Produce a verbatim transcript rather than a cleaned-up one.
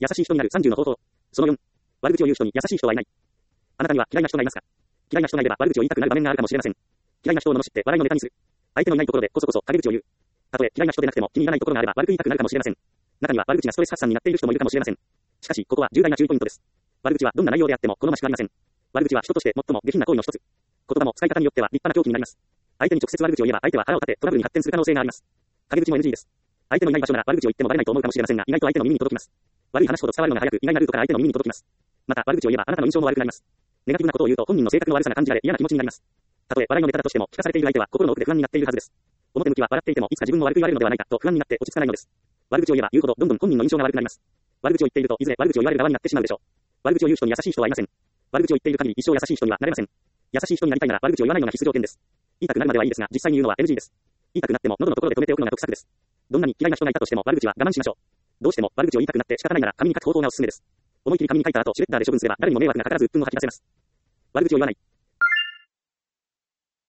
優しい人になるさんじゅうの方法。そのよん。悪口を言う人に優しい人はいない。あなたには嫌いな人がいますか？嫌いな人がいれば悪口を言いたくなる場面があるかもしれません。嫌いな人を罵って笑いのネタにする。相手のいないところでこそこそ陰口を言う。たとえ嫌いな人でなくても気に入らないところがあれば悪く言いたくなるかもしれません。中には悪口がストレス発散になっている人もいるかもしれません。しかし、ここは重大な注意ポイントです。悪口はどんな内容であっても好ましくありません。悪口は人として最も下品な行為の一つ。言葉も使い方によっては立派な狂気になります。相手に直接悪口を言えば相手は腹を立てトラブルに発展する可能性があります。陰口も エヌジー です。相手のいない場所なら悪口を言ってもバレないと思うかもしれませんが、意外と相手の耳に届きます。悪い話ほど伝わるのが早く、意外なルートから相手の耳に届きます。また、悪口を言えばあなたの印象も悪くなります。ネガティブなことを言うと本人の性格の悪さが感じられ嫌な気持ちになります。たとえ笑いのネタだとしても、聞かされている相手は心の奥で不安になっているはずです。表向きは笑っていてもいつか自分も悪く言われるのではないかと不安になって落ち着かないのです。悪口を言えば言うほどどんどん本人の印象が悪くなります。悪口を言っているといずれ悪口を言われる側になってしまうでしょう。悪口を言う人に優しい人はいません。悪口を言っている限り一生優しい人にはなれません。優しい人になりたいなら悪口を言わないのが必須条件です。言いたくなるまではいいですが、実際に言うのは エヌジー です。言いたくなっても喉のところで止めておくのが得策です。どんなに嫌いな人がいたとしても悪口は我慢しましょう。どうしても悪口を言いたくなって仕方ないなら紙に書く方法がおすすめです。思い切り紙に書いた後シュレッダーで処分すれば誰にも迷惑がかからず鬱憤を吐き出せます。悪口を言わない。